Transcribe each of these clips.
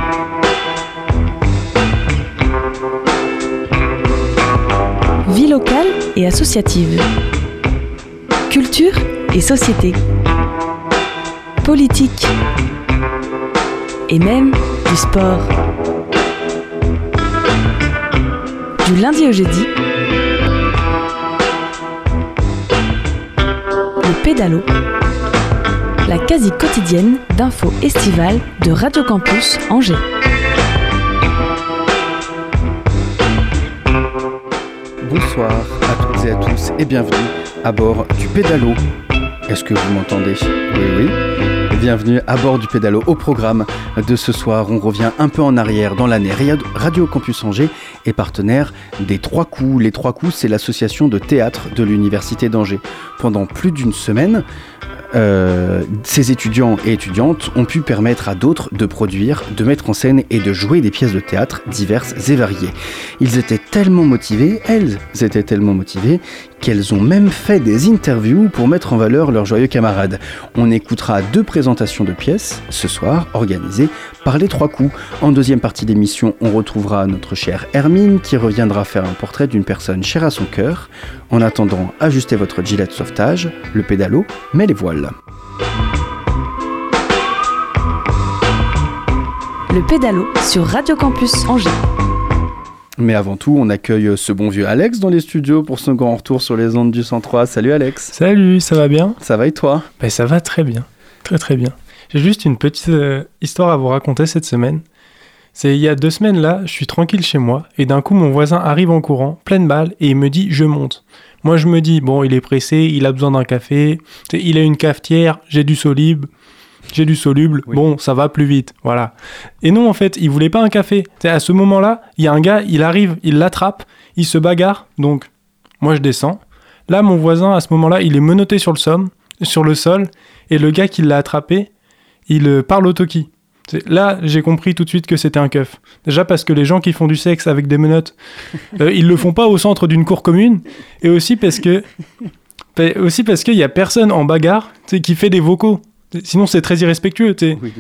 Vie locale et associative. Culture et société. Politique. Et même du sport. Du lundi au jeudi, le pédalo, la quasi quotidienne d'infos estivales de Radio Campus Angers. Bonsoir à toutes et à tous et bienvenue à bord du pédalo. Est-ce que vous m'entendez ? Oui. Bienvenue à bord du pédalo. Au programme de ce soir, on revient un peu en arrière dans l'année. Radio Campus Angers est partenaire des 3 coups. Les 3 coups, c'est l'association de théâtre de l'Université d'Angers. Pendant plus d'une semaine, ces étudiants et étudiantes ont pu permettre à d'autres de produire, de mettre en scène et de jouer des pièces de théâtre diverses et variées. Ils étaient tellement motivés, elles étaient tellement motivées, qu'elles ont même fait des interviews pour mettre en valeur leurs joyeux camarades. On écoutera 2 présentations de pièces ce soir, organisées par les 3 coups. En deuxième partie d'émission, on retrouvera notre chère Hermine qui reviendra faire un portrait d'une personne chère à son cœur. En attendant, ajustez votre gilet de sauvetage, le pédalo, mais les voiles. Le pédalo sur Radio Campus Angers. Mais avant tout, on accueille ce bon vieux Alex dans les studios pour son grand retour sur les ondes du 103. Salut Alex. Salut, ça va bien ? Ça va et toi ? Ça va très bien, très bien. J'ai juste une petite histoire à vous raconter cette semaine. C'est il y a 2 semaines là, je suis tranquille chez moi et d'un coup mon voisin arrive en courant, pleine balle, et il me dit « je monte ». Moi je me dis « bon, il est pressé, il a besoin d'un café, il a une cafetière, j'ai du soluble, oui. Bon, ça va plus vite, voilà ». Et non, en fait, il voulait pas un café. À ce moment-là, il y a un gars, il arrive, il l'attrape, il se bagarre, donc moi je descends. Là, mon voisin, à ce moment-là, il est menotté sur le sol, et le gars qui l'a attrapé, il parle au talkie. Là, j'ai compris tout de suite que c'était un keuf. Déjà parce que les gens qui font du sexe avec des menottes, ils le font pas au centre d'une cour commune, et aussi parce qu'il y a personne en bagarre qui fait des vocaux. Sinon, c'est très irrespectueux.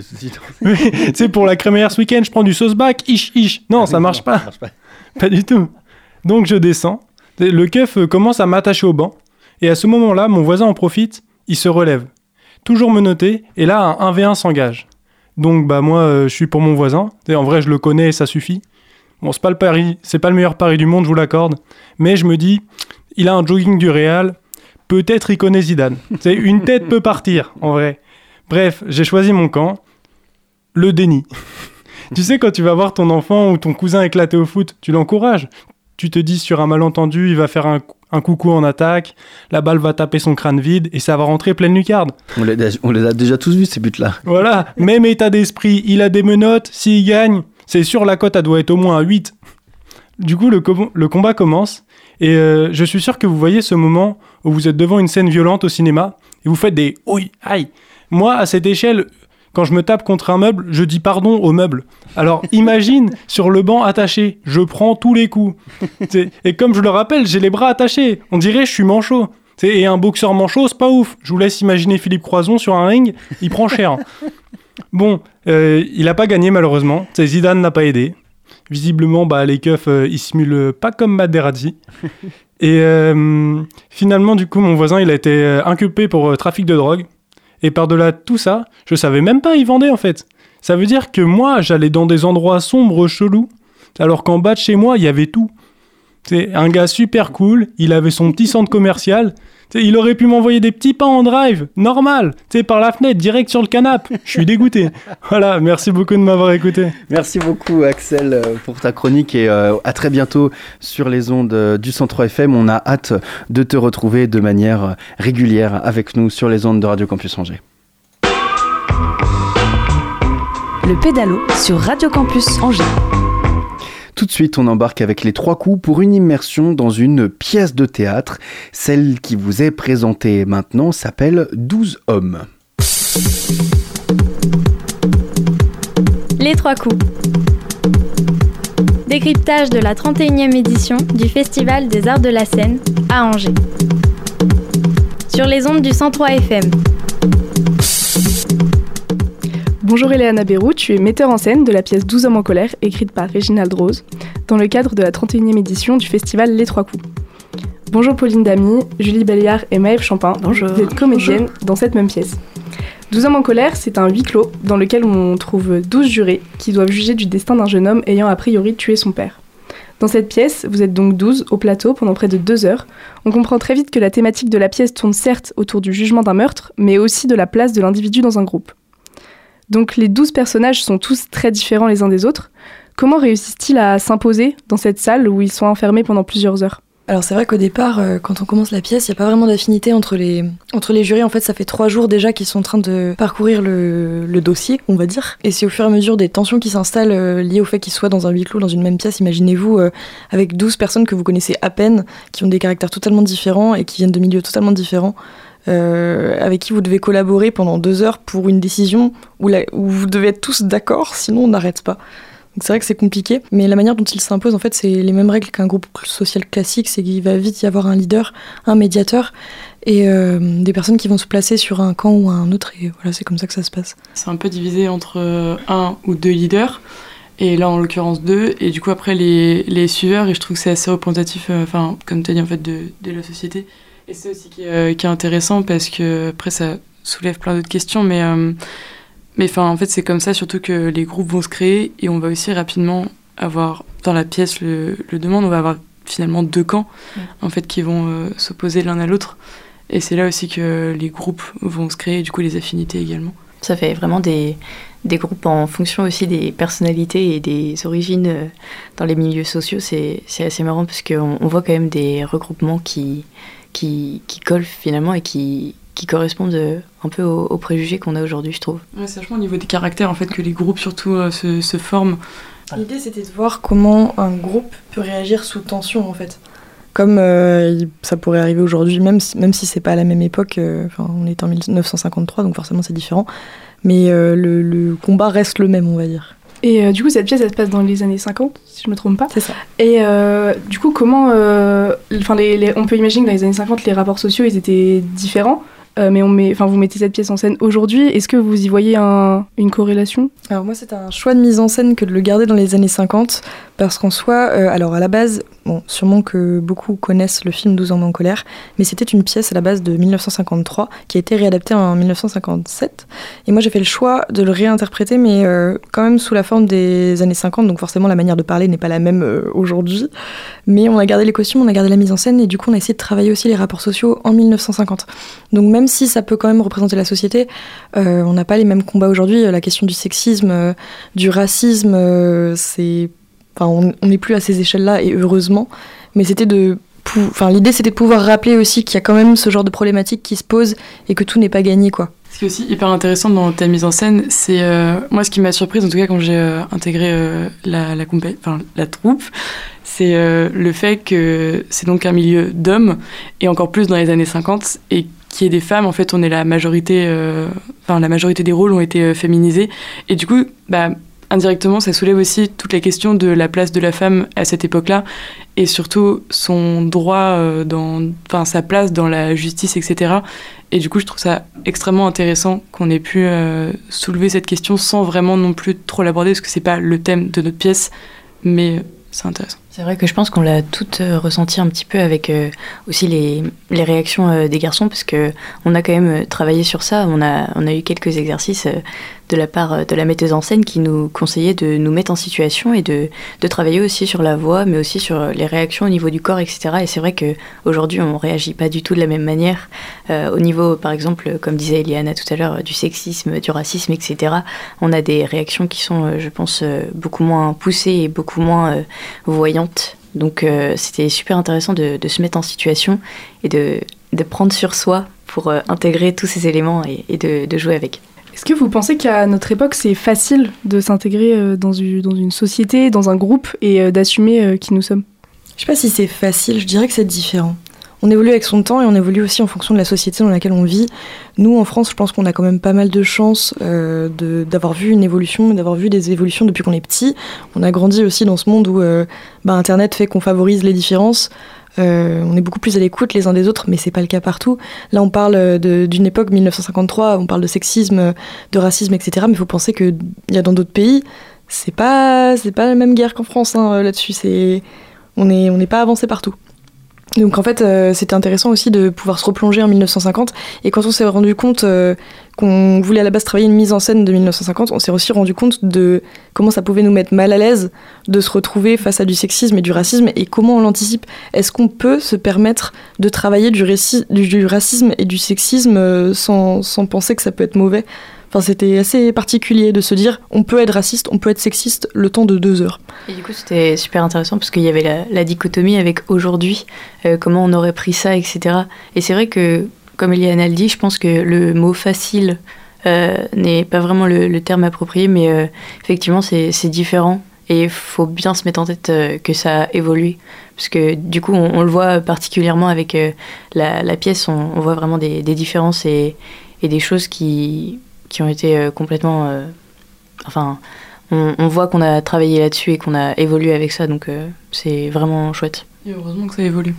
Oui, pour la crémaillère ce week-end, je prends du sauce-bac, ish. Non, ça marche pas. Pas du tout. Donc, je descends. Le keuf commence à m'attacher au banc. Et à ce moment-là, mon voisin en profite, il se relève. Toujours menotté. Et là, un 1v1 s'engage. Donc, moi, je suis pour mon voisin. En vrai, je le connais et ça suffit. Bon, c'est pas le meilleur pari du monde, je vous l'accorde. Mais je me dis, il a un jogging du Real. Peut-être il connaît Zidane. Une tête peut partir, en vrai. Bref, j'ai choisi mon camp, le déni. Tu sais, quand tu vas voir ton enfant ou ton cousin éclater au foot, tu l'encourages. Tu te dis sur un malentendu, il va faire un coucou en attaque, la balle va taper son crâne vide et ça va rentrer pleine lucarne. On les a déjà tous vus, ces buts-là. Voilà, même état d'esprit, il a des menottes, s'il gagne, c'est sûr la cote, elle doit être au moins à 8. Du coup, le combat commence et je suis sûr que vous voyez ce moment où vous êtes devant une scène violente au cinéma et vous faites des « ouïe, aïe ». Moi, à cette échelle, quand je me tape contre un meuble, je dis pardon au meuble. Alors, imagine, sur le banc attaché, je prends tous les coups. Et comme je le rappelle, j'ai les bras attachés. On dirait je suis manchot. Et un boxeur manchot, c'est pas ouf. Je vous laisse imaginer Philippe Croison sur un ring, il prend cher. Bon, il a pas gagné malheureusement. Zidane n'a pas aidé. Visiblement, les keufs, ils simulent pas comme Materazzi. Et finalement, du coup, mon voisin, il a été inculpé pour trafic de drogue. Et par-delà tout ça, je savais même pas y vendre en fait. Ça veut dire que moi, j'allais dans des endroits sombres, chelous, alors qu'en bas de chez moi, il y avait tout. C'est un gars super cool, il avait son petit centre commercial, il aurait pu m'envoyer des petits pains en drive, normal, par la fenêtre, direct sur le canapé. Je suis dégoûté. Voilà, merci beaucoup de m'avoir écouté. Merci beaucoup Axel pour ta chronique et à très bientôt sur les ondes du 103 FM. On a hâte de te retrouver de manière régulière avec nous sur les ondes de Radio Campus Angers. Le pédalo sur Radio Campus Angers. Tout de suite, on embarque avec les 3 coups pour une immersion dans une pièce de théâtre. Celle qui vous est présentée maintenant s'appelle 12 hommes. Les 3 coups. Décryptage de la 31e édition du Festival des Arts de la Scène à Angers. Sur les ondes du 103 FM. Bonjour Eleana Bérou, tu es metteur en scène de la pièce 12 hommes en colère, écrite par Réginald Rose, dans le cadre de la 31e édition du festival Les Trois Coups. Bonjour Pauline Damy, Julie Belliard et Maëve Champin. Bonjour. Vous êtes comédiennes dans cette même pièce. 12 hommes en colère, c'est un huis clos dans lequel on trouve 12 jurés qui doivent juger du destin d'un jeune homme ayant a priori tué son père. Dans cette pièce, vous êtes donc 12 au plateau pendant près de 2 heures. On comprend très vite que la thématique de la pièce tourne certes autour du jugement d'un meurtre, mais aussi de la place de l'individu dans un groupe. Donc les 12 personnages sont tous très différents les uns des autres. Comment réussissent-ils à s'imposer dans cette salle où ils sont enfermés pendant plusieurs heures ? Alors c'est vrai qu'au départ, quand on commence la pièce, il n'y a pas vraiment d'affinité entre les jurys. En fait, ça fait 3 jours déjà qu'ils sont en train de parcourir le dossier, on va dire. Et c'est au fur et à mesure des tensions qui s'installent liées au fait qu'ils soient dans un huis clos, dans une même pièce. Imaginez-vous avec 12 personnes que vous connaissez à peine, qui ont des caractères totalement différents et qui viennent de milieux totalement différents, avec qui vous devez collaborer pendant 2 heures pour une décision où vous devez être tous d'accord, sinon on n'arrête pas. Donc c'est vrai que c'est compliqué, mais la manière dont il s'impose, en fait, c'est les mêmes règles qu'un groupe social classique, c'est qu'il va vite y avoir un leader, un médiateur, et des personnes qui vont se placer sur un camp ou un autre, et voilà, c'est comme ça que ça se passe. C'est un peu divisé entre 1 ou 2 leaders, et là en l'occurrence 2, et du coup après les suiveurs, et je trouve que c'est assez représentatif, comme tu as dit, en fait, de la société. Et c'est aussi qui est intéressant, parce que après ça soulève plein d'autres questions, mais en fait, c'est comme ça surtout que les groupes vont se créer et on va aussi rapidement avoir, dans la pièce le demande, on va avoir finalement 2 camps en fait, qui vont s'opposer l'un à l'autre. Et c'est là aussi que les groupes vont se créer, et du coup les affinités également. Ça fait vraiment des groupes en fonction aussi des personnalités et des origines dans les milieux sociaux. C'est assez marrant parce qu'on voit quand même des regroupements qui collent finalement et qui correspondent un peu aux préjugés qu'on a aujourd'hui, je trouve. Ouais, c'est vachement au niveau des caractères, en fait, que les groupes, surtout, se forment. L'idée, c'était de voir comment un groupe peut réagir sous tension, en fait. Comme ça pourrait arriver aujourd'hui, même si c'est pas à la même époque, on est en 1953, donc forcément c'est différent, mais le combat reste le même, on va dire. Et du coup, cette pièce, elle se passe dans les années 50, si je me trompe pas. C'est ça. Et du coup, comment... on peut imaginer que dans les années 50, les rapports sociaux, ils étaient différents. Mais vous mettez cette pièce en scène aujourd'hui. Est-ce que vous y voyez une corrélation ? Alors moi, c'était un choix de mise en scène que de le garder dans les années 50, parce qu'en soi, alors à la base, sûrement que beaucoup connaissent le film 12 hommes en colère, mais c'était une pièce à la base de 1953 qui a été réadaptée en 1957. Et moi, j'ai fait le choix de le réinterpréter, mais quand même sous la forme des années 50, donc forcément la manière de parler n'est pas la même aujourd'hui. Mais on a gardé les costumes, on a gardé la mise en scène, et du coup, on a essayé de travailler aussi les rapports sociaux en 1950. Donc même si ça peut quand même représenter la société, on n'a pas les mêmes combats aujourd'hui. La question du sexisme, du racisme, on n'est plus à ces échelles-là, et heureusement. Mais l'idée, c'était de pouvoir rappeler aussi qu'il y a quand même ce genre de problématique qui se pose et que tout n'est pas gagné, quoi. Ce qui est aussi hyper intéressant dans ta mise en scène, c'est moi ce qui m'a surprise, en tout cas quand j'ai intégré la troupe, c'est le fait que c'est donc un milieu d'hommes, et encore plus dans les années 50, et qu'il y ait des femmes, en fait, on est la majorité des rôles ont été féminisés, et du coup, indirectement, ça soulève aussi toute la question de la place de la femme à cette époque-là, et surtout son droit, sa place dans la justice, etc. Et du coup, je trouve ça extrêmement intéressant qu'on ait pu soulever cette question sans vraiment non plus trop l'aborder, parce que c'est pas le thème de notre pièce, mais c'est intéressant. C'est vrai que je pense qu'on l'a toutes ressenti un petit peu avec aussi les réactions des garçons, parce qu'on a quand même travaillé sur ça. On a eu quelques exercices de la part de la metteuse en scène qui nous conseillait de nous mettre en situation et de travailler aussi sur la voix, mais aussi sur les réactions au niveau du corps, etc. Et c'est vrai qu'aujourd'hui, on ne réagit pas du tout de la même manière. Au niveau, par exemple, comme disait Eliana tout à l'heure, du sexisme, du racisme, etc. On a des réactions qui sont, je pense, beaucoup moins poussées et beaucoup moins voyantes. Donc c'était super intéressant de se mettre en situation et de prendre sur soi pour intégrer tous ces éléments et de jouer avec. Est-ce que vous pensez qu'à notre époque, c'est facile de s'intégrer dans une société, dans un groupe, et d'assumer qui nous sommes ? Je sais pas si c'est facile, je dirais que c'est différent. on évolue avec son temps et on évolue aussi en fonction de la société dans laquelle on vit. Nous, en France, je pense qu'on a quand même pas mal de chance d'avoir vu une évolution, d'avoir vu des évolutions depuis qu'on est petit. On a grandi aussi dans ce monde où Internet fait qu'on favorise les différences. On est beaucoup plus à l'écoute les uns des autres, mais c'est pas le cas partout. Là, on parle d'une époque 1953, on parle de sexisme, de racisme, etc. Mais il faut penser qu'il y a dans d'autres pays, c'est pas la même guerre qu'en France là-dessus. On n'est pas avancé partout. Donc en fait, c'était intéressant aussi de pouvoir se replonger en 1950. Et quand on s'est rendu compte qu'on voulait à la base travailler une mise en scène de 1950, on s'est aussi rendu compte de comment ça pouvait nous mettre mal à l'aise de se retrouver face à du sexisme et du racisme et comment on l'anticipe. Est-ce qu'on peut se permettre de travailler du racisme et du sexisme sans penser que ça peut être mauvais ? Enfin, c'était assez particulier de se dire on peut être raciste, on peut être sexiste le temps de 2 heures. Et du coup, c'était super intéressant parce qu'il y avait la dichotomie avec aujourd'hui, comment on aurait pris ça, etc. Et c'est vrai que, comme Eliane le dit, je pense que le mot facile n'est pas vraiment le terme approprié, mais effectivement, c'est différent. Et il faut bien se mettre en tête que ça évolue. Parce que du coup, on le voit particulièrement avec la pièce, on voit vraiment des différences et des choses qui ont été complètement... on voit qu'on a travaillé là-dessus et qu'on a évolué avec ça, donc c'est vraiment chouette. Et heureusement que ça évolue.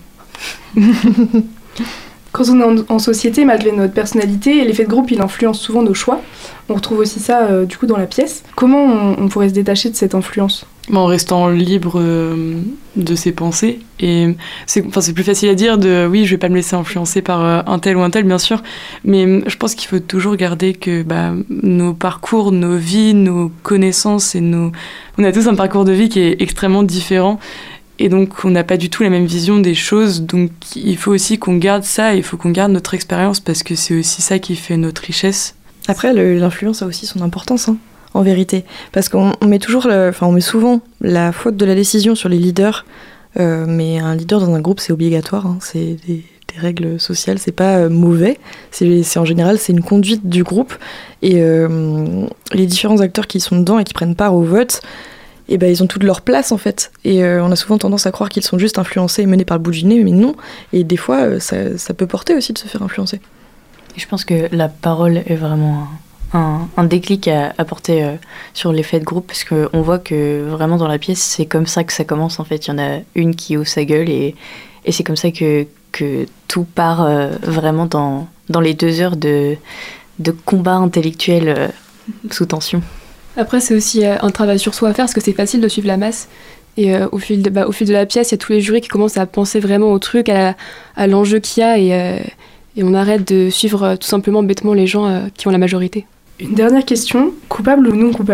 Quand on est en société, malgré notre personnalité, l'effet de groupe, il influence souvent nos choix. On retrouve aussi ça, du coup, dans la pièce. Comment on pourrait se détacher de cette influence ? En restant libre de ses pensées. Et c'est plus facile à dire oui, je vais pas me laisser influencer par un tel ou un tel, bien sûr. Mais je pense qu'il faut toujours garder que nos parcours, nos vies, nos connaissances, on a tous un parcours de vie qui est extrêmement différent. Et donc, on n'a pas du tout la même vision des choses. Donc, il faut aussi qu'on garde ça, il faut qu'on garde notre expérience parce que c'est aussi ça qui fait notre richesse. Après, l'influence a aussi son importance, en vérité. Parce qu'on met on met souvent la faute de la décision sur les leaders. Mais un leader dans un groupe, c'est obligatoire. C'est des règles sociales, c'est pas mauvais. En général, c'est une conduite du groupe. Et les différents acteurs qui sont dedans et qui prennent part au vote, ils ont toute leur place en fait. Et on a souvent tendance à croire qu'ils sont juste influencés et menés par le bout du nez, mais non. Et des fois, ça peut porter aussi de se faire influencer. Et je pense que la parole est vraiment un déclic à apporter sur l'effet de groupe, parce qu'on voit que vraiment dans la pièce, c'est comme ça que ça commence en fait. Il y en a une qui hausse sa gueule et c'est comme ça que tout part vraiment dans les 2 heures de combat intellectuel sous tension. Après, c'est aussi un travail sur soi à faire, parce que c'est facile de suivre la masse. Et au fil de la pièce, il y a tous les jurys qui commencent à penser vraiment au truc, à l'enjeu qu'il y a, et on arrête de suivre tout simplement bêtement les gens qui ont la majorité. Une dernière question, coupable ou non coupable ?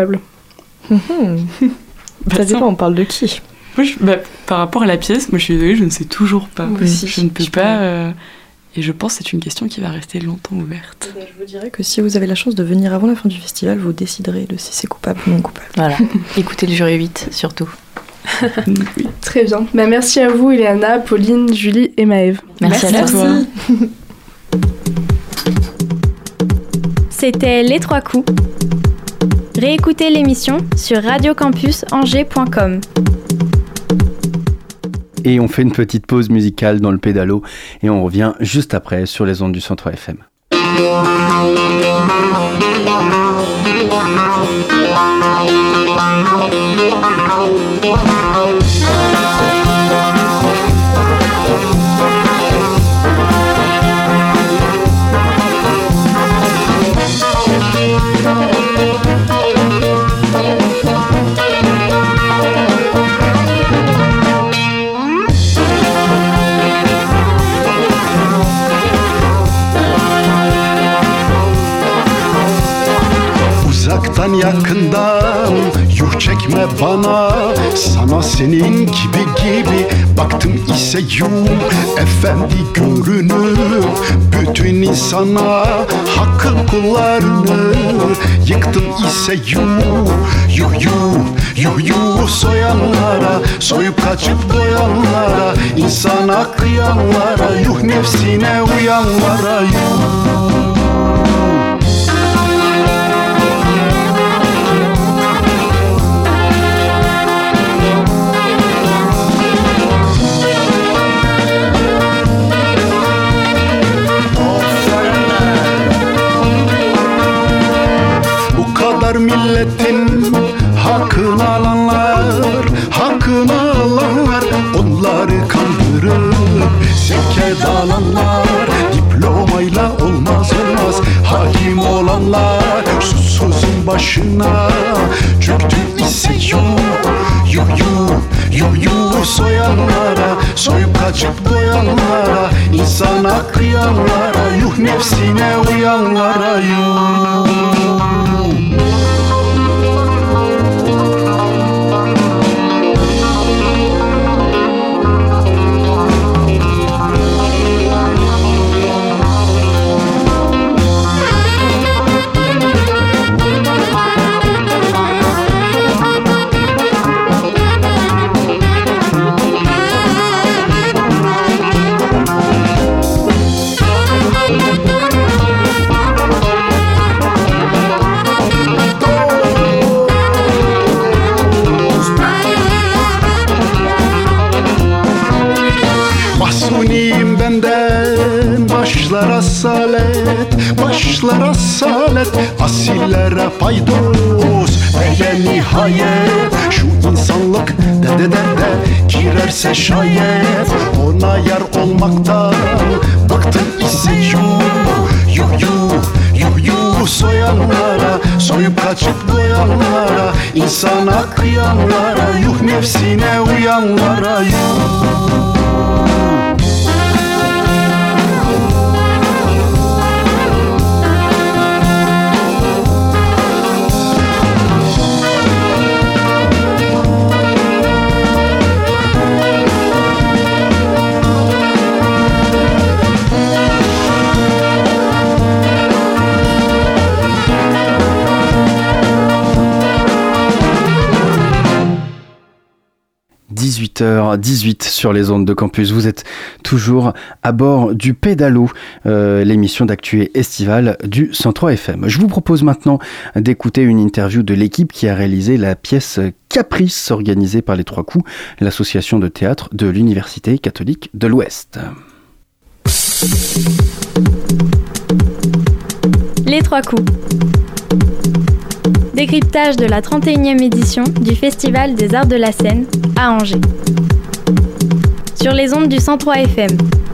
Ça dépend, on parle de qui ? Moi, par rapport à la pièce, moi je suis désolée, je ne sais toujours pas. Moi aussi, je ne peux pas... Et je pense que c'est une question qui va rester longtemps ouverte. Je vous dirais que si vous avez la chance de venir avant la fin du festival, vous déciderez de si c'est coupable ou non coupable. Voilà, écoutez le jury 8 surtout. Oui. Très bien. Merci à vous, Ileana, Pauline, Julie et Maëve. Merci à toi. C'était Les 3 coups. Réécoutez l'émission sur radiocampusangers.com. Et on fait une petite pause musicale dans le pédalo et on revient juste après sur les ondes du 103 FM. Uzaktan yakından yuh çekme bana, sana senin gibi baktım ise yuh efendi görünüp bütün insana hakkın kullarını yıktım ise yuh soyanlara, soyup kaçıp doyanlara, insana kıyanlara, yuh nefsine uyanlara yuh. alanlar, hakkını alanlar, onları kandırıp sevke dalanlar. Diplomayla olmaz olmaz hakim olanlar, susuzun başına çöktü ise yuh soyanlara, soyup kaçıp doyanlara, insana kıyanlara, yuh nefsine uyanlara, yuh. Başlar asalet, asillere paydos ve nihayet şu insanlık de girerse şayet, ona yar olmaktan bıktım ise yuh soyanlara, soyup kaçıp doyanlara, insana kıyanlara, yuh nefsine uyanlara, yuh. – 18h18 sur les ondes de campus. Vous êtes toujours à bord du Pédalo, l'émission d'actu estivale du 103 FM. Je vous propose maintenant d'écouter une interview de l'équipe qui a réalisé la pièce Caprice, organisée par Les Trois Coups, l'association de théâtre de l'Université catholique de l'Ouest. Les Trois Coups. Décryptage de la 31e édition du Festival des Arts de la Seine à Angers. Sur les ondes du 103 FM.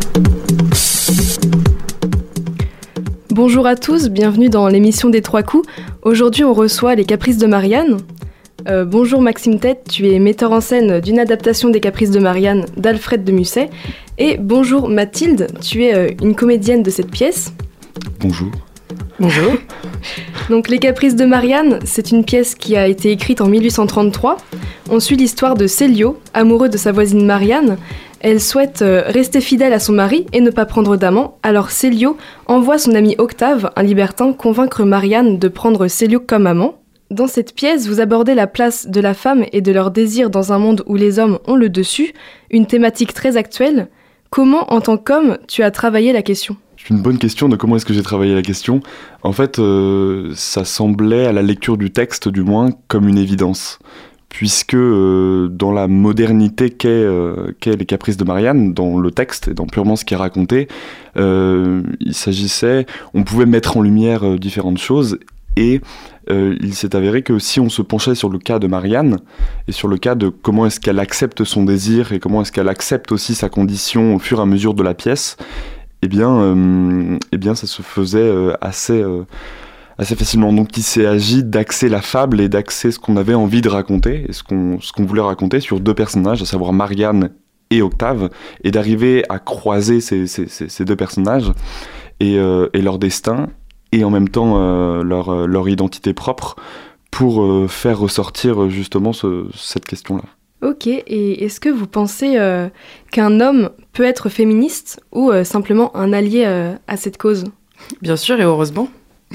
Bonjour à tous, bienvenue dans l'émission des Trois Coups. Aujourd'hui, on reçoit les Caprices de Marianne. Bonjour Maxime Tête, tu es metteur en scène d'une adaptation des Caprices de Marianne d'Alfred de Musset. Et bonjour Mathilde, tu es une comédienne de cette pièce. Bonjour. Bonjour. Donc Les Caprices de Marianne, c'est une pièce qui a été écrite en 1833. On suit l'histoire de Célio, amoureux de sa voisine Marianne. Elle souhaite rester fidèle à son mari et ne pas prendre d'amant. Alors Célio envoie son ami Octave, un libertin, convaincre Marianne de prendre Célio comme amant. Dans cette pièce, vous abordez la place de la femme et de leur désir dans un monde où les hommes ont le dessus, une thématique très actuelle. Comment, en tant qu'homme, tu as travaillé la question ? C'est une bonne question de comment est-ce que j'ai travaillé la question. En fait, ça semblait, à la lecture du texte du moins, comme une évidence. Puisque dans la modernité qu'est Les Caprices de Marianne, dans le texte et dans purement ce qui est raconté, il s'agissait, on pouvait mettre en lumière différentes choses. Et il s'est avéré que si on se penchait sur le cas de Marianne et sur le cas de comment est-ce qu'elle accepte son désir et comment est-ce qu'elle accepte aussi sa condition au fur et à mesure de la pièce, eh bien ça se faisait assez facilement. Donc il s'est agi d'axer la fable et d'axer ce qu'on avait envie de raconter et ce qu'on voulait raconter sur deux personnages, à savoir Marianne et Octave, et d'arriver à croiser ces deux personnages et leur destin, et en même temps leur identité propre, pour faire ressortir justement cette question-là. Ok, et est-ce que vous pensez qu'un homme peut être féministe ou simplement un allié à cette cause ? Bien sûr, et heureusement.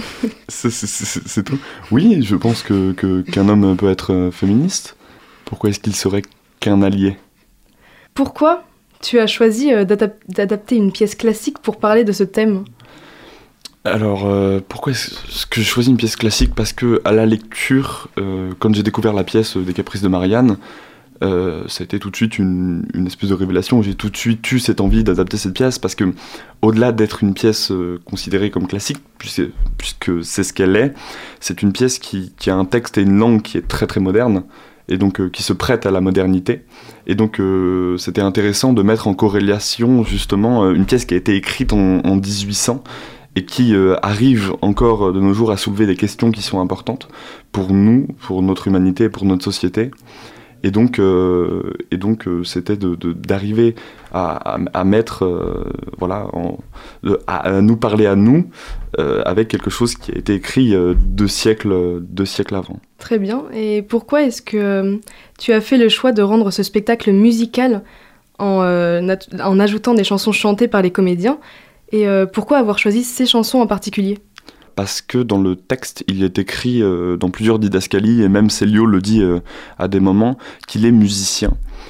C'est tout. Oui, je pense qu'un homme peut être féministe. Pourquoi est-ce qu'il serait qu'un allié ? Pourquoi tu as choisi d'adapter une pièce classique pour parler de ce thème ? Alors, pourquoi est-ce que j'ai choisi une pièce classique ? Parce que à la lecture, quand j'ai découvert la pièce des Caprices de Marianne, ça a été tout de suite une espèce de révélation. J'ai tout de suite eu cette envie d'adapter cette pièce parce que, au-delà d'être une pièce considérée comme classique, puisque c'est ce qu'elle est, c'est une pièce qui a un texte et une langue qui est très très moderne et donc qui se prête à la modernité. Et donc c'était intéressant de mettre en corrélation justement une pièce qui a été écrite en 1800 et qui arrive encore de nos jours à soulever des questions qui sont importantes pour nous, pour notre humanité, pour notre société. Et donc c'était d'arriver à mettre, à nous parler à nous, avec quelque chose qui a été écrit 2 siècles avant. Très bien. Et pourquoi est-ce que tu as fait le choix de rendre ce spectacle musical en ajoutant des chansons chantées par les comédiens ? Et pourquoi avoir choisi ces chansons en particulier ? Parce que dans le texte, il est écrit dans plusieurs didascalies, et même Célio le dit à des moments, qu'il est musicien,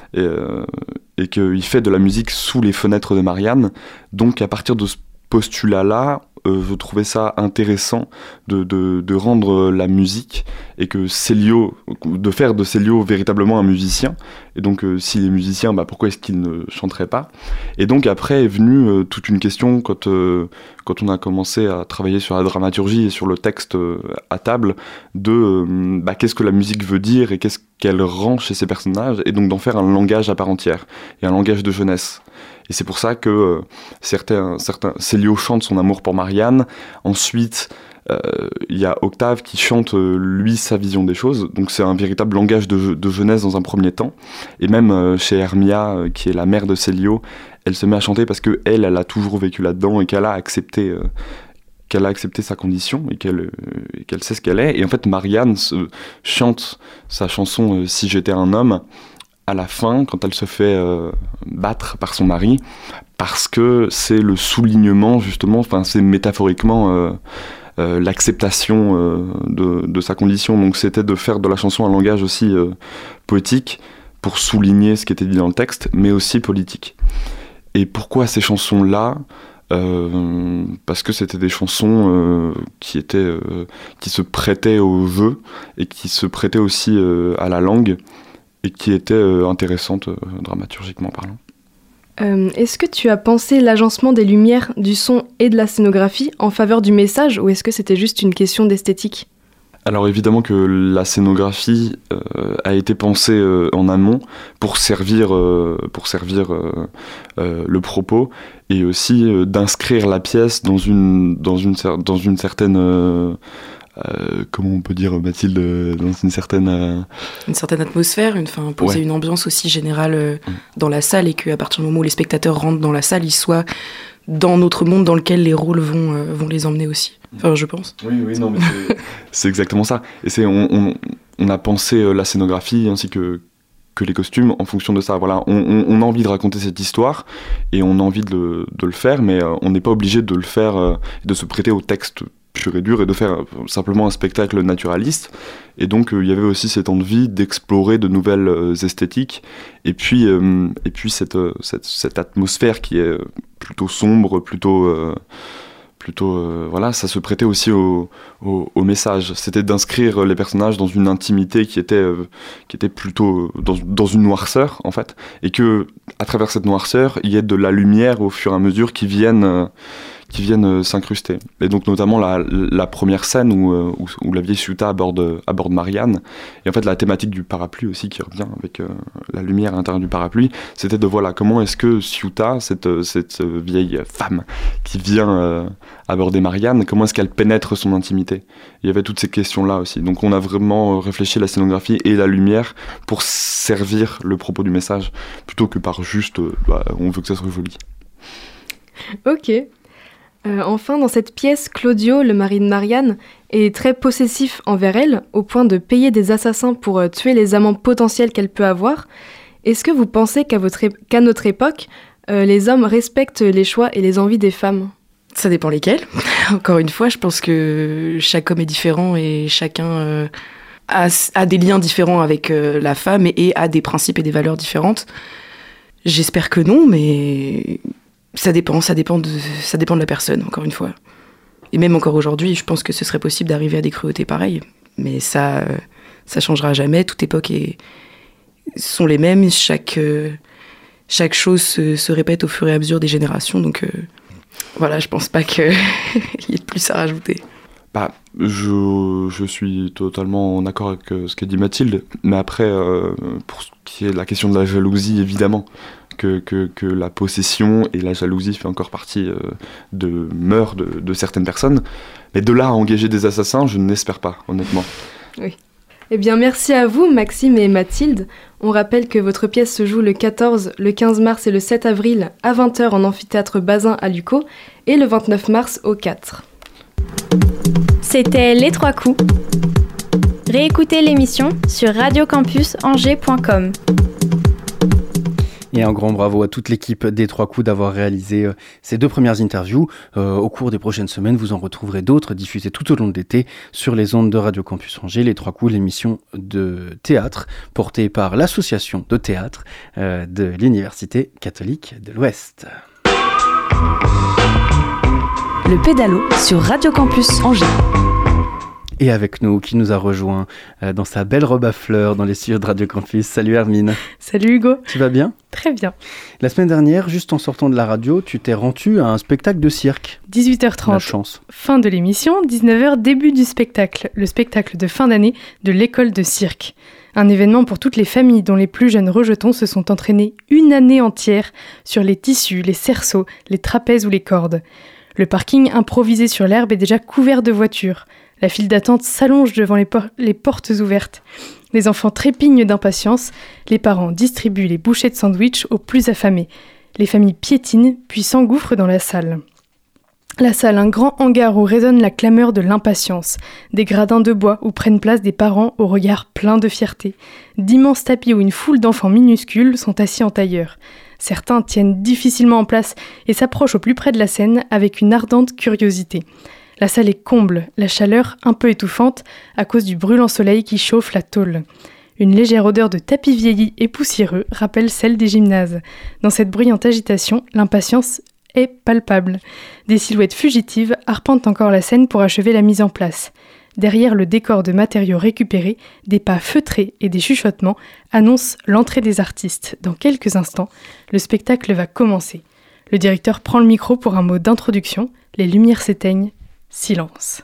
et qu'il fait de la musique sous les fenêtres de Marianne. Donc à partir de ce postulat-là, je trouvais ça intéressant de rendre la musique, et que Célio, de faire de Célio véritablement un musicien. Et donc s'il est musicien, pourquoi est-ce qu'il ne chanterait pas ? Et donc après est venue toute une question quand on a commencé à travailler sur la dramaturgie et sur le texte à table, de qu'est-ce que la musique veut dire et qu'est-ce qu'elle rend chez ces personnages, et donc d'en faire un langage à part entière, et un langage de jeunesse. Et c'est pour ça que certains Célio chante son amour pour Marianne. Ensuite, il y a Octave qui chante, lui, sa vision des choses. Donc c'est un véritable langage de jeunesse dans un premier temps. Et même chez Hermia, qui est la mère de Célio, elle se met à chanter parce qu'elle a toujours vécu là-dedans, et qu'elle a accepté sa condition, et qu'elle sait ce qu'elle est. Et en fait, Marianne chante sa chanson « Si j'étais un homme », à la fin, quand elle se fait battre par son mari, parce que c'est le soulignement, justement, c'est métaphoriquement l'acceptation de sa condition. Donc c'était de faire de la chanson un langage aussi poétique, pour souligner ce qui était dit dans le texte, mais aussi politique. Et pourquoi ces chansons-là ? Parce que c'était des chansons qui se prêtaient au jeu, et qui se prêtaient aussi à la langue, et qui était intéressante dramaturgiquement parlant. Est-ce que tu as pensé l'agencement des lumières, du son et de la scénographie en faveur du message, ou est-ce que c'était juste une question d'esthétique ? Alors évidemment que la scénographie a été pensée en amont pour servir le propos, et aussi d'inscrire la pièce dans une certaine... comment on peut dire, Mathilde, dans une certaine atmosphère, poser une ambiance aussi générale dans la salle, et qu'à partir du moment où les spectateurs rentrent dans la salle, ils soient dans notre monde dans lequel les rôles vont les emmener aussi. Je pense. Oui, non, mais c'est exactement ça. Et on a pensé la scénographie ainsi que les costumes en fonction de ça. Voilà, on a envie de raconter cette histoire, et on a envie de le faire, mais on n'est pas obligé de le faire, de se prêter au texte pur et dur, et de faire simplement un spectacle naturaliste. Et donc il y avait aussi cette envie d'explorer de nouvelles esthétiques, et puis cette atmosphère qui est plutôt sombre, ça se prêtait aussi au message. C'était d'inscrire les personnages dans une intimité qui était plutôt dans une noirceur, en fait, et que à travers cette noirceur, il y ait de la lumière au fur et à mesure qui viennent s'incruster. Et donc notamment la première scène où la vieille Ciuta aborde Marianne, et en fait la thématique du parapluie aussi qui revient avec la lumière à l'intérieur du parapluie, c'était de comment est-ce que Ciuta, cette vieille femme qui vient aborder Marianne, comment est-ce qu'elle pénètre son intimité. Il y avait toutes ces questions-là aussi. Donc on a vraiment réfléchi la scénographie et la lumière pour servir le propos du message, plutôt que par juste on veut que ça soit joli. Ok. Enfin, dans cette pièce, Claudio, le mari de Marianne, est très possessif envers elle, au point de payer des assassins pour tuer les amants potentiels qu'elle peut avoir. Est-ce que vous pensez qu'à notre époque, les hommes respectent les choix et les envies des femmes ? Ça dépend lesquels. Encore une fois, je pense que chaque homme est différent, et chacun a des liens différents avec la femme, et a des principes et des valeurs différentes. J'espère que non, mais... Ça dépend de la personne, encore une fois. Et même encore aujourd'hui, je pense que ce serait possible d'arriver à des cruautés pareilles. Mais ça changera jamais. Toute époque sont les mêmes. Chaque chose se répète au fur et à mesure des générations. Donc voilà, je pense pas qu'il y ait de plus à rajouter. Je suis totalement en accord avec ce qu'a dit Mathilde, mais après, pour ce qui est de la question de la jalousie, évidemment, que la possession et la jalousie fait encore partie de mœurs de certaines personnes, mais de là à engager des assassins, je n'espère pas, honnêtement. Oui. Eh bien, merci à vous, Maxime et Mathilde. On rappelle que votre pièce se joue le 14, le 15 mars et le 7 avril à 20h en amphithéâtre Bazin à Lucot et le 29 mars au 4. C'était Les Trois Coups. Réécoutez l'émission sur radiocampusangers.com. Et un grand bravo à toute l'équipe des Trois Coups d'avoir réalisé ces 2 premières interviews. Au cours des prochaines semaines, vous en retrouverez d'autres diffusées tout au long de l'été sur les ondes de Radio Campus Angers. Les Trois Coups, l'émission de théâtre portée par l'association de théâtre de l'Université catholique de l'Ouest. Le pédalo sur Radio Campus Angers. Et avec nous, qui nous a rejoint dans sa belle robe à fleurs dans les studios de Radio Campus. Salut Hermine. Salut Hugo. Tu vas bien ? Très bien. La semaine dernière, juste en sortant de la radio, tu t'es rendu à un spectacle de cirque. 18h30, la chance. Fin de l'émission, 19h, début du spectacle. Le spectacle de fin d'année de l'école de cirque. Un événement pour toutes les familles dont les plus jeunes rejetons se sont entraînés une année entière sur les tissus, les cerceaux, les trapèzes ou les cordes. Le parking improvisé sur l'herbe est déjà couvert de voitures. La file d'attente s'allonge devant les portes ouvertes. Les enfants trépignent d'impatience. Les parents distribuent les bouchées de sandwich aux plus affamés. Les familles piétinent, puis s'engouffrent dans la salle. La salle, un grand hangar où résonne la clameur de l'impatience. Des gradins de bois où prennent place des parents au regard plein de fierté. D'immenses tapis où une foule d'enfants minuscules sont assis en tailleur. Certains tiennent difficilement en place et s'approchent au plus près de la scène avec une ardente curiosité. La salle est comble, la chaleur un peu étouffante à cause du brûlant soleil qui chauffe la tôle. Une légère odeur de tapis vieillis et poussiéreux rappelle celle des gymnases. Dans cette bruyante agitation, l'impatience est palpable. Des silhouettes fugitives arpentent encore la scène pour achever la mise en place. Derrière le décor de matériaux récupérés, des pas feutrés et des chuchotements annoncent l'entrée des artistes. Dans quelques instants, le spectacle va commencer. Le directeur prend le micro pour un mot d'introduction. Les lumières s'éteignent. Silence.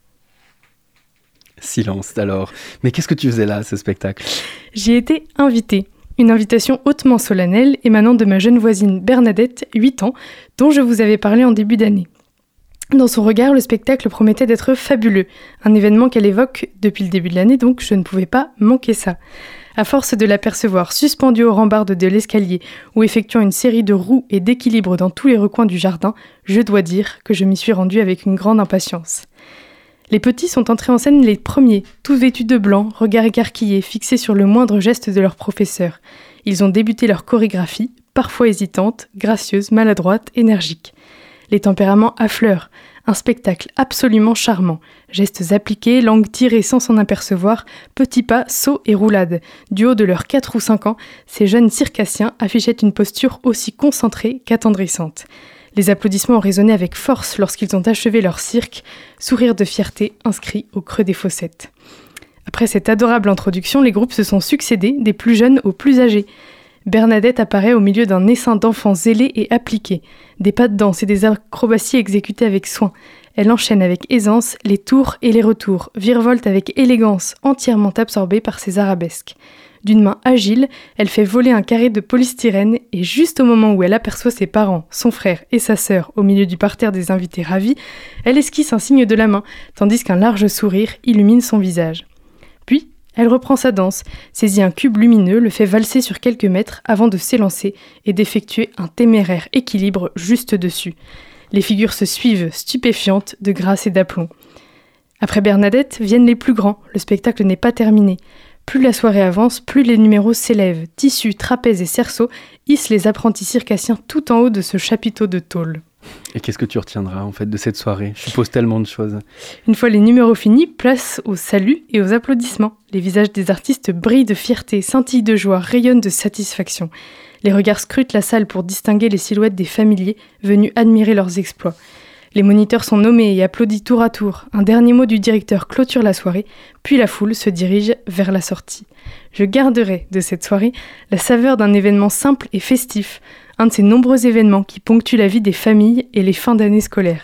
Silence alors. Mais qu'est-ce que tu faisais là à ce spectacle ? J'y ai été invitée. Une invitation hautement solennelle émanant de ma jeune voisine Bernadette, 8 ans, dont je vous avais parlé en début d'année. Dans son regard, le spectacle promettait d'être fabuleux. Un événement qu'elle évoque depuis le début de l'année, donc je ne pouvais pas manquer ça. À force de l'apercevoir suspendue aux rambardes de l'escalier ou effectuant une série de roues et d'équilibres dans tous les recoins du jardin, je dois dire que je m'y suis rendue avec une grande impatience. Les petits sont entrés en scène les premiers, tous vêtus de blanc, regards écarquillés, fixés sur le moindre geste de leur professeur. Ils ont débuté leur chorégraphie, parfois hésitante, gracieuse, maladroite, énergique. Les tempéraments affleurent, un spectacle absolument charmant. Gestes appliqués, langue tirée sans s'en apercevoir, petits pas, sauts et roulades. Du haut de leurs 4 ou 5 ans, ces jeunes circassiens affichaient une posture aussi concentrée qu'attendrissante. Les applaudissements ont résonné avec force lorsqu'ils ont achevé leur cirque, sourire de fierté inscrit au creux des fossettes. Après cette adorable introduction, les groupes se sont succédés, des plus jeunes aux plus âgés. Bernadette apparaît au milieu d'un essaim d'enfants zélés et appliqués, des pas de danse et des acrobaties exécutées avec soin. Elle enchaîne avec aisance les tours et les retours, virevolte avec élégance, entièrement absorbée par ses arabesques. D'une main agile, elle fait voler un carré de polystyrène et juste au moment où elle aperçoit ses parents, son frère et sa sœur au milieu du parterre des invités ravis, elle esquisse un signe de la main, tandis qu'un large sourire illumine son visage. Puis, elle reprend sa danse, saisit un cube lumineux, le fait valser sur quelques mètres avant de s'élancer et d'effectuer un téméraire équilibre juste dessus. Les figures se suivent, stupéfiantes, de grâce et d'aplomb. Après Bernadette, viennent les plus grands, le spectacle n'est pas terminé. Plus la soirée avance, plus les numéros s'élèvent. Tissus, trapèzes et cerceaux hissent les apprentis circassiens tout en haut de ce chapiteau de tôle. Et qu'est-ce que tu retiendras en fait de cette soirée ? Je suppose tellement de choses. Une fois les numéros finis, place au salut et aux applaudissements. Les visages des artistes brillent de fierté, scintillent de joie, rayonnent de satisfaction. Les regards scrutent la salle pour distinguer les silhouettes des familiers venus admirer leurs exploits. Les moniteurs sont nommés et applaudis tour à tour. Un dernier mot du directeur clôture la soirée, puis la foule se dirige vers la sortie. Je garderai de cette soirée la saveur d'un événement simple et festif, un de ces nombreux événements qui ponctuent la vie des familles et les fins d'année scolaires.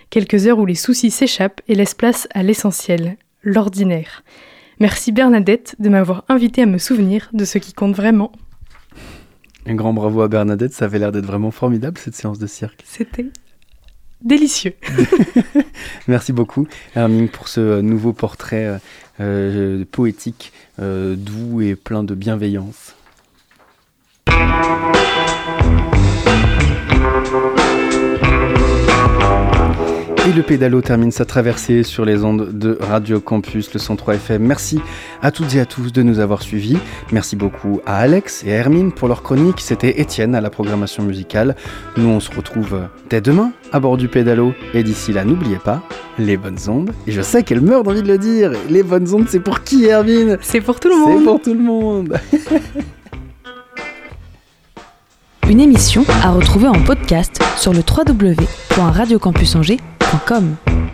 quelques heures où les soucis s'échappent et laissent place à l'essentiel, l'ordinaire. Merci Bernadette de m'avoir invité à me souvenir de ce qui compte vraiment. Un grand bravo à Bernadette, ça avait l'air d'être vraiment formidable cette séance de cirque. C'était délicieux. Merci beaucoup Hermine pour ce nouveau portrait poétique, doux et plein de bienveillance. Et le pédalo termine sa traversée sur les ondes de Radio Campus, le 103 FM. Merci à toutes et à tous de nous avoir suivis. Merci beaucoup à Alex et à Hermine pour leur chronique. C'était Étienne à la programmation musicale. Nous, on se retrouve dès demain à bord du pédalo. Et d'ici là, n'oubliez pas, les bonnes ondes. Et je sais qu'elle meurt d'envie de le dire. Les bonnes ondes, c'est pour qui, Hermine ? C'est pour tout le monde. C'est pour tout le monde. Une émission à retrouver en podcast sur le www.radiocampusangers.com.